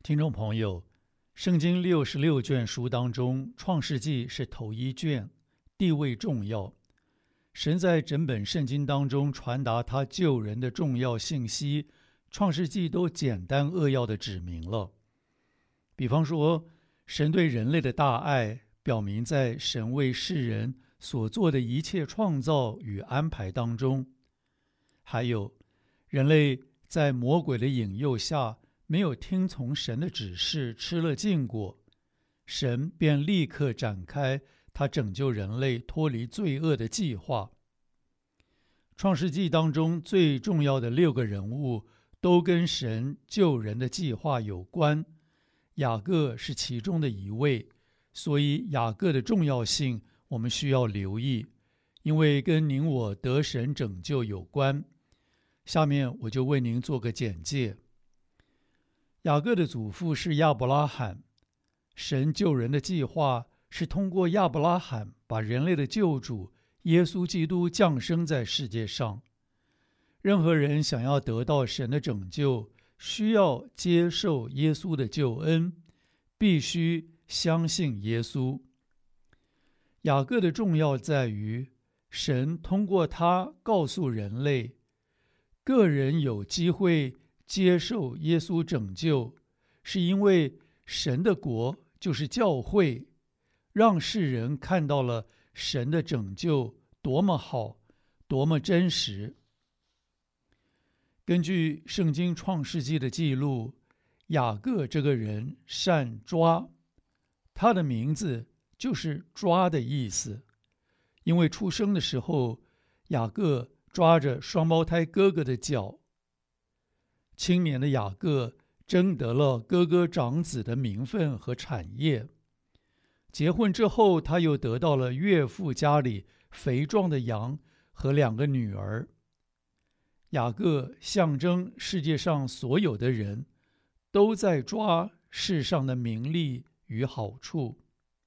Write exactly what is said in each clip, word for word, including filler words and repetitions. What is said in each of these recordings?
听众朋友，圣经六十六卷书当中，创世纪是头一卷，地位重要。神在整本圣经当中传达他救人的重要信息，创世纪都简单扼要的指明了。比方说，神对人类的大爱，表明在神为世人所做的一切创造与安排当中。还有，人类在魔鬼的引诱下，没有听从神的指示，吃了禁果，神便立刻展开他拯救人类脱离罪恶的计划。创世纪当中最重要的六个人物都跟神救人的计划有关，雅各是其中的一位，所以雅各的重要性我们需要留意，因为跟您我得神拯救有关。下面我就为您做个简介。雅各的祖父是亚伯拉罕，神救人的计划是通过亚伯拉罕把人类的救主耶稣基督降生在世界上。任何人想要得到神的拯救，需要接受耶稣的救恩，必须相信耶稣。雅各的重要在于，神通过他告诉人类，个人有机会接受耶稣拯救，是因为神的国就是教会，让世人看到了神的拯救多么好，多么真实。根据圣经创世纪的记录，雅各这个人善抓，他的名字就是抓的意思。因为出生的时候，雅各抓着双胞胎哥哥的脚。青年的雅各争得了哥哥长子的名分和产业。结婚之后，他又得到了岳父家里肥壮的羊和两个女儿。雅各象征世界上所有的人都在抓世上的名利与好处。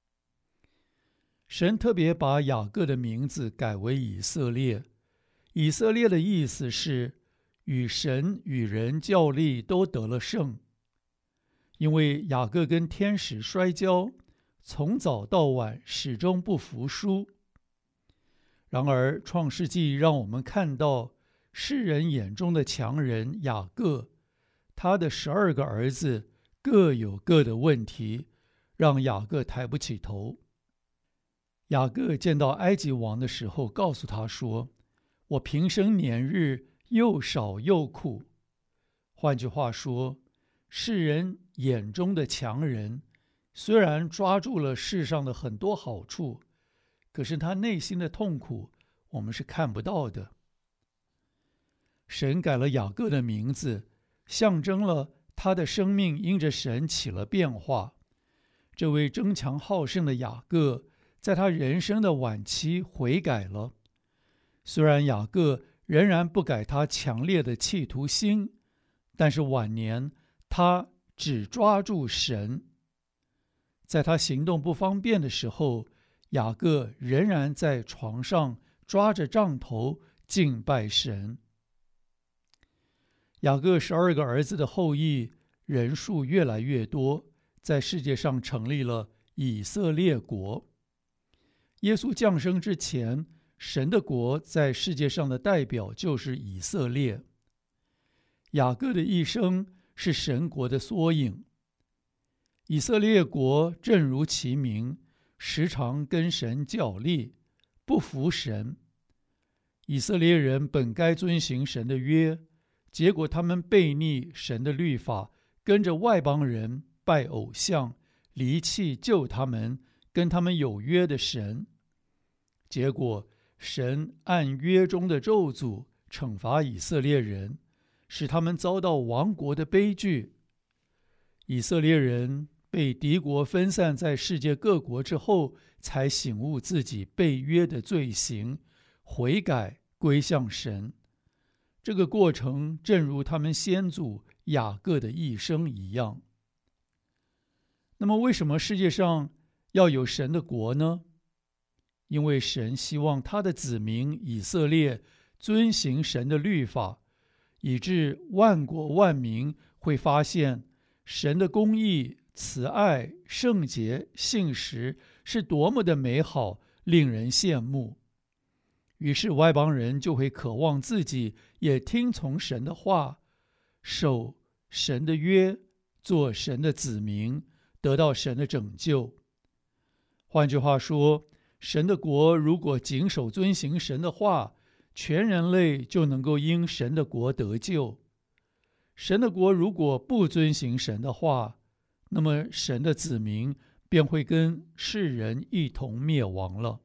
神特别把雅各的名字改为以色列。以色列的意思是与神与人较力都得了胜。因为雅各跟天使摔跤，从早到晚始终不服输。然而创世纪让我们看到世人眼中的强人雅各，他的十二个儿子各有各的问题，让雅各抬不起头。雅各见到埃及王的时候，告诉他说，我平生年日又少又苦。换句话说，世人眼中的强人虽然抓住了世上的很多好处，可是他内心的痛苦我们是看不到的。神改了雅各的名字，象征了他的生命因着神起了变化。这位争强好胜的雅各在他人生的晚期悔改了。虽然雅各仍然不改他强烈的企图心，但是晚年他只抓住神。在他行动不方便的时候，雅各仍然在床上抓着杖头敬拜神。雅各十二个儿子的后裔人数越来越多，在世界上成立了以色列国。耶稣降生之前，神的国在世界上的代表就是以色列。雅各的一生是神国的缩影。以色列国正如其名，时常跟神角力，不服神。以色列人本该遵行神的约，结果他们背逆神的律法，跟着外邦人拜偶像，离弃救他们跟他们有约的神。结果神按约中的咒诅惩罚以色列人，使他们遭到亡国的悲剧。以色列人被敌国分散在世界各国之后，才醒悟自己被约的罪行，悔改归向神。这个过程正如他们先祖雅各的一生一样。那么为什么世界上要有神的国呢？因为神希望他的子民以色列遵行神的律法，以致万国万民会发现神的公义、慈爱、圣洁、信实是多么的美好，令人羡慕。于是外邦人就会渴望自己也听从神的话，守神的约，做神的子民，得到神的拯救。换句话说，神的国如果谨守遵行神的话，全人类就能够因神的国得救。神的国如果不遵行神的话，那么神的子民便会跟世人一同灭亡了。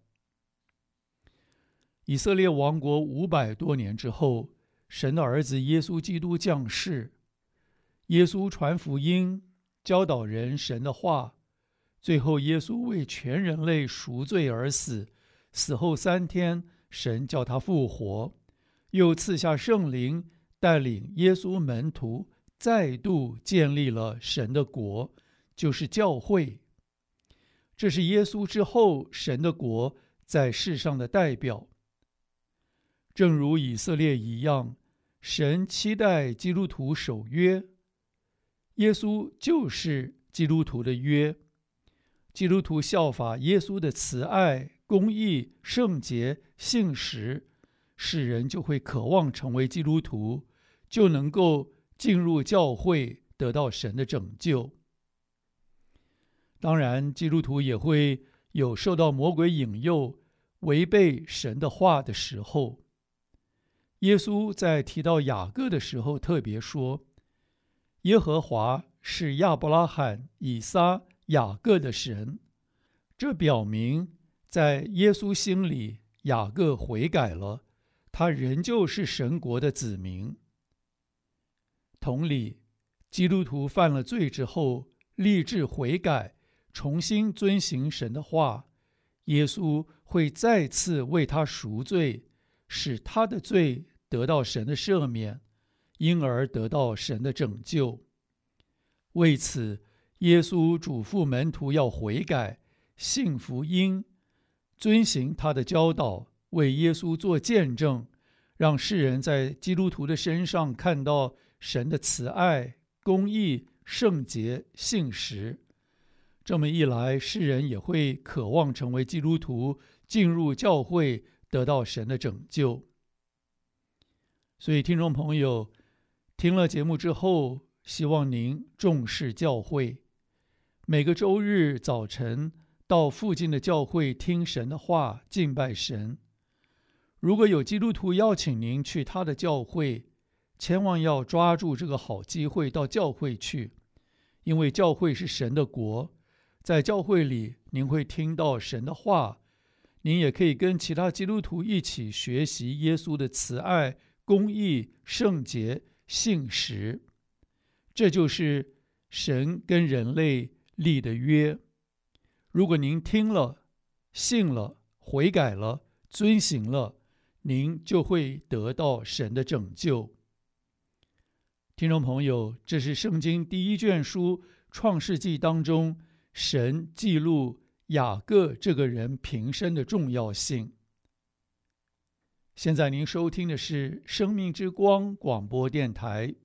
以色列王国五百多年之后，神的儿子耶稣基督降世。耶稣传福音，教导人神的话，最后耶稣为全人类赎罪而死，死后三天，神叫他复活，又赐下圣灵，带领耶稣门徒再度建立了神的国，就是教会。这是耶稣之后神的国在世上的代表。正如以色列一样，神期待基督徒守约，耶稣就是基督徒的约。基督徒效法耶稣的慈爱、公义、圣洁、信实，世人就会渴望成为基督徒，就能够进入教会，得到神的拯救。当然，基督徒也会有受到魔鬼引诱，违背神的话的时候。耶稣在提到雅各的时候特别说，耶和华是亚伯拉罕、以撒、雅各的神。这表明在耶稣心里，雅各悔改了，他仍旧是神国的子民。同理，基督徒犯了罪之后，立志悔改，重新遵行神的话，耶稣会再次为他赎罪，使他的罪得到神的赦免，因而得到神的拯救。为此，耶稣嘱咐门徒要悔改，信福音，遵行他的教导，为耶稣做见证，让世人在基督徒的身上看到神的慈爱、公义、圣洁、信实。这么一来，世人也会渴望成为基督徒，进入教会，得到神的拯救。所以听众朋友，听了节目之后，希望您重视教会，每个周日早晨到附近的教会听神的话，敬拜神。如果有基督徒邀请您去他的教会，千万要抓住这个好机会到教会去，因为教会是神的国，在教会里您会听到神的话，您也可以跟其他基督徒一起学习耶稣的慈爱、公义、圣洁、信实。这就是神跟人类立的约。如果您听了、信了、悔改了、遵行了，您就会得到神的拯救。听众朋友，这是圣经第一卷书创世纪当中神记录雅各这个人平生的重要性。现在您收听的是生命之光广播电台，